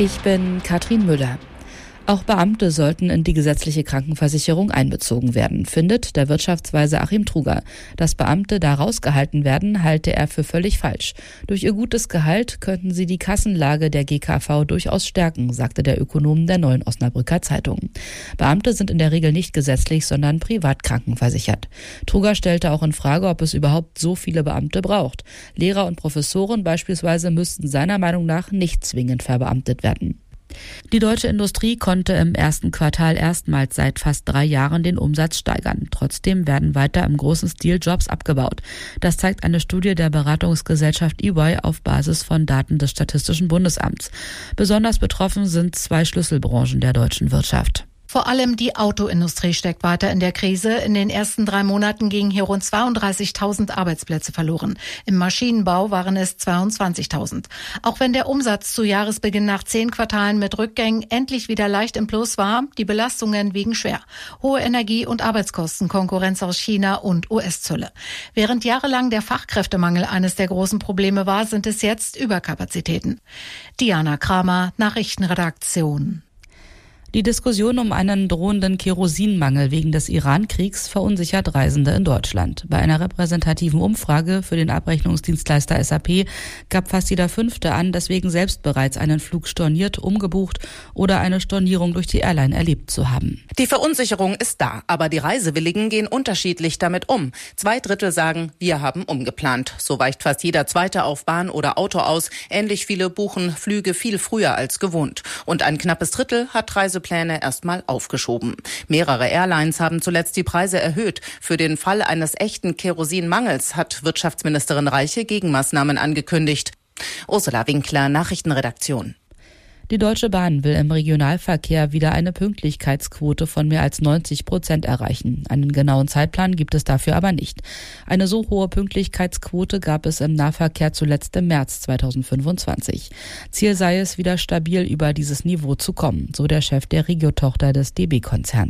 Ich bin Katrin Müller. Auch Beamte sollten in die gesetzliche Krankenversicherung einbezogen werden, findet der Wirtschaftsweise Achim Truger. Dass Beamte da rausgehalten werden, halte er für völlig falsch. Durch ihr gutes Gehalt könnten sie die Kassenlage der GKV durchaus stärken, sagte der Ökonom der Neuen Osnabrücker Zeitung. Beamte sind in der Regel nicht gesetzlich, sondern privat krankenversichert. Truger stellte auch in Frage, ob es überhaupt so viele Beamte braucht. Lehrer und Professoren beispielsweise müssten seiner Meinung nach nicht zwingend verbeamtet werden. Die deutsche Industrie konnte im ersten Quartal erstmals seit fast 3 Jahren den Umsatz steigern. Trotzdem werden weiter im großen Stil Jobs abgebaut. Das zeigt eine Studie der Beratungsgesellschaft EY auf Basis von Daten des Statistischen Bundesamts. Besonders betroffen sind 2 Schlüsselbranchen der deutschen Wirtschaft. Vor allem die Autoindustrie steckt weiter in der Krise. In den ersten 3 Monaten gingen hier rund 32.000 Arbeitsplätze verloren. Im Maschinenbau waren es 22.000. Auch wenn der Umsatz zu Jahresbeginn nach 10 Quartalen mit Rückgängen endlich wieder leicht im Plus war, die Belastungen wiegen schwer. Hohe Energie- und Arbeitskosten, Konkurrenz aus China und US-Zölle. Während jahrelang der Fachkräftemangel eines der großen Probleme war, sind es jetzt Überkapazitäten. Diana Kramer, Nachrichtenredaktion. Die Diskussion um einen drohenden Kerosinmangel wegen des Iran-Kriegs verunsichert Reisende in Deutschland. Bei einer repräsentativen Umfrage für den Abrechnungsdienstleister SAP gab fast jeder 5. an, deswegen selbst bereits einen Flug storniert, umgebucht oder eine Stornierung durch die Airline erlebt zu haben. Die Verunsicherung ist da, aber die Reisewilligen gehen unterschiedlich damit um. 2/3 sagen, wir haben umgeplant. So weicht fast jeder Zweite auf Bahn oder Auto aus. Ähnlich viele buchen Flüge viel früher als gewohnt. Und ein knappes Drittel hat Reisepläne erstmal aufgeschoben. Mehrere Airlines haben zuletzt die Preise erhöht. Für den Fall eines echten Kerosinmangels hat Wirtschaftsministerin Reiche Gegenmaßnahmen angekündigt. Ursula Winkler, Nachrichtenredaktion. Die Deutsche Bahn will im Regionalverkehr wieder eine Pünktlichkeitsquote von mehr als 90% erreichen. Einen genauen Zeitplan gibt es dafür aber nicht. Eine so hohe Pünktlichkeitsquote gab es im Nahverkehr zuletzt im März 2025. Ziel sei es, wieder stabil über dieses Niveau zu kommen, so der Chef der Regio-Tochter des DB-Konzerns.